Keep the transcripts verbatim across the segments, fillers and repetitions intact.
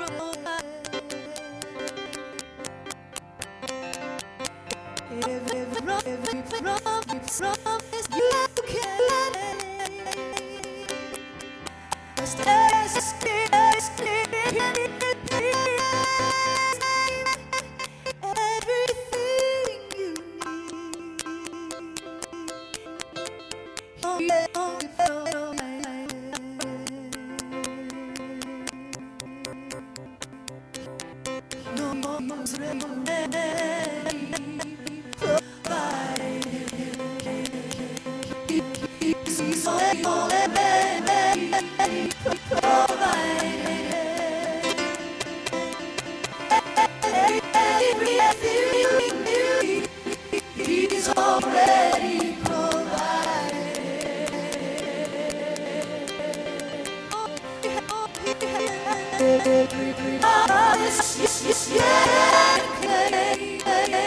Every promise, every promise, promise you can. Just ask me, ask me, everything you need. Oh yeah, oh yeah. No more He's already provided. Every promise, yes, yes, yeah, claim.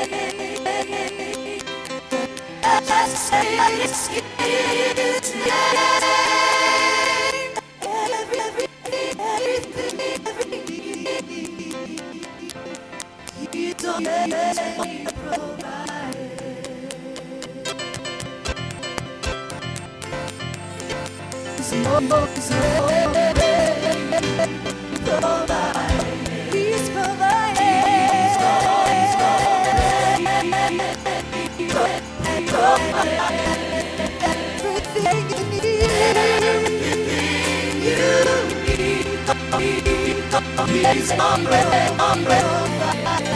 Just say it's His name. Every, everything, everything, everything. He's already provided. He's already provided. He's provided. He's already provided. Everything you need. Everything you need. He's already provided.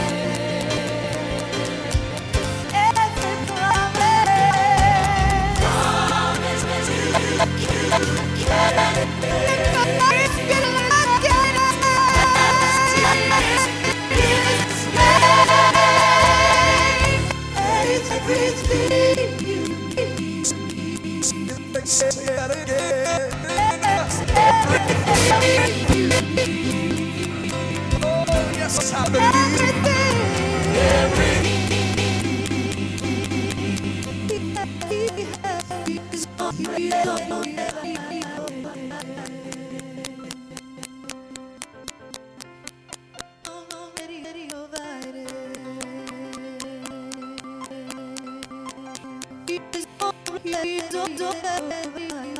He's already provided.